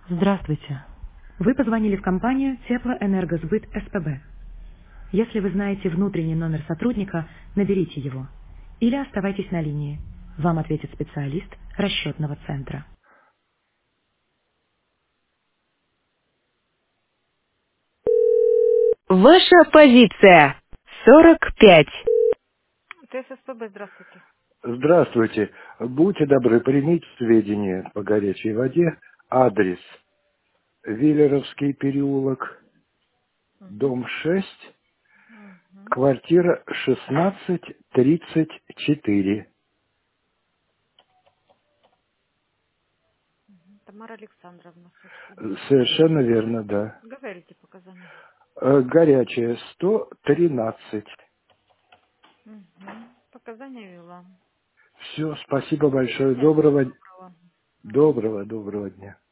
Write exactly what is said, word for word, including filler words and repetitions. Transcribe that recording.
Здравствуйте. Вы позвонили в компанию Теплоэнергосбыт СПБ. Если вы знаете внутренний номер сотрудника, наберите его. Или оставайтесь на линии. Вам ответит специалист расчетного центра. Ваша позиция. сорок пять. ТССПБ, здравствуйте. Здравствуйте. Будьте добры, примите сведения по горячей воде. Адрес Виллеровский переулок, Угу. дом шесть, Угу. квартира шестнадцать тридцать четыре. Тамара Александровна, собственно. Совершенно верно, да. Говорите показания. Э, Горячая сто тринадцать. Угу. Показания вела. Все, спасибо большое. Всего Доброго, доброго. Мгм. доброго, доброго дня.